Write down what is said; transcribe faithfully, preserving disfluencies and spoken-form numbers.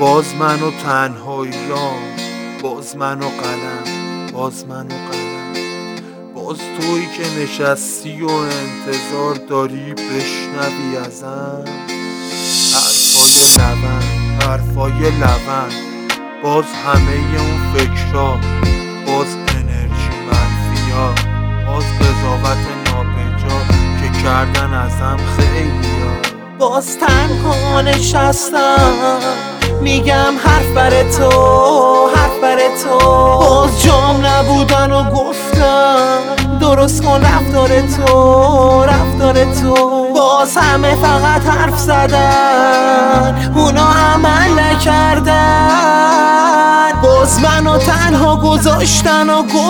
باز من و تنهاییام، باز من و قلم، باز من و قلم. باز تویی که نشستی و انتظار داری بشنوی ازم حرفای لبن، حرفای لبن. باز همه اون فکرها، باز انرژی منفیا، باز قضاوت نابجا که کردن ازم خیلیا. باز تنها نشستم میگم حرف بر تو، حرف بر تو. باز جام نبودن و گفتم درست کن رفتار تو، رفتار تو. باز همه فقط حرف زدن، اونا عمل نکردن. باز منو تنها گذاشتن و